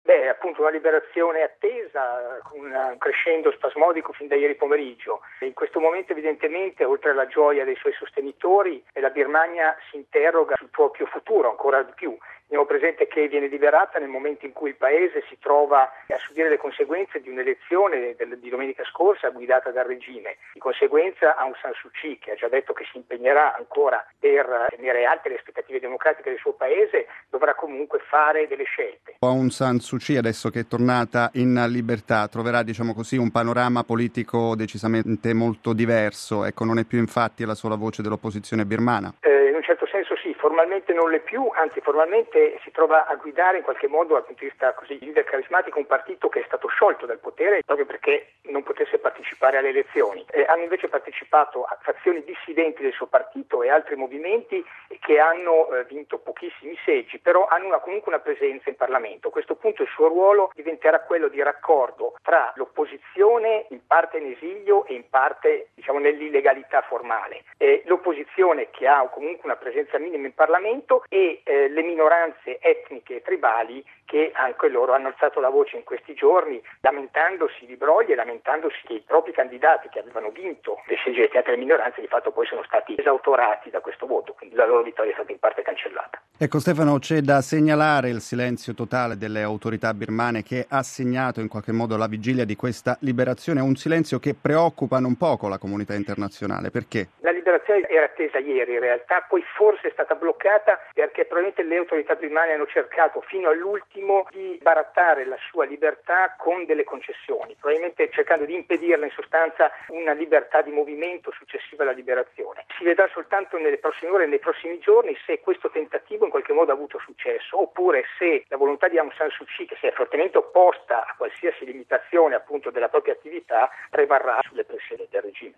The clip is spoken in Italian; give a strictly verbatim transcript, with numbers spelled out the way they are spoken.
Beh, appunto una liberazione attesa, con un crescendo spasmodico fin da ieri pomeriggio. In questo momento evidentemente, oltre alla gioia dei suoi sostenitori, la Birmania si interroga sul proprio futuro ancora di più. Teniamo presente che viene liberata nel momento in cui il paese si trova a subire le conseguenze di un'elezione di domenica scorsa guidata dal regime. Di conseguenza Aung San Suu Kyi, che ha già detto che si impegnerà ancora per tenere alte le aspettative democratiche del suo paese, dovrà comunque fare delle scelte. Aung San Suu Kyi, adesso che è tornata in libertà, troverà, diciamo così, un panorama politico decisamente molto diverso. Ecco, non è più infatti la sola voce dell'opposizione birmana. Eh, in un certo senso sì, formalmente non l'è più, anzi formalmente si trova a guidare in qualche modo dal punto di vista così leader carismatico un partito che è stato sciolto dal potere proprio perché non potesse partecipare alle elezioni. Eh, hanno invece partecipato a fazioni dissidenti del suo partito e altri movimenti che hanno eh, vinto pochissimi seggi, però hanno una, comunque una presenza in Parlamento. A questo punto il suo ruolo diventerà quello di raccordo tra l'opposizione in parte in esilio e in parte diciamo nell'illegalità formale. Eh, l'opposizione che ha comunque una presenza minima in Parlamento e eh, le minoranze etniche e tribali che anche loro hanno alzato la voce in questi giorni lamentandosi di brogli e lamentandosi che i propri candidati che avevano vinto le seggi destinate alle minoranze di fatto poi sono stati esautorati da questo voto, quindi la loro vittoria è stata in parte cancellata. Ecco Stefano, c'è da segnalare il silenzio totale delle autorità birmane che ha segnato in qualche modo la vigilia di questa liberazione, un silenzio che preoccupa non poco la comunità internazionale. Perché? La liberazione era attesa ieri in realtà, poi forse è stata bloccata perché probabilmente le autorità birmane hanno cercato fino all'ultimo di barattare la sua libertà con delle concessioni, probabilmente cercando di impedirle in sostanza una libertà di movimento successiva alla liberazione. Si vedrà soltanto nelle prossime ore e nei prossimi giorni se questo tentativo in qualche modo ha avuto successo oppure se la volontà di Aung San Suu Kyi, che si è fortemente opposta a qualsiasi limitazione appunto della propria attività, prevarrà sulle pressioni del regime.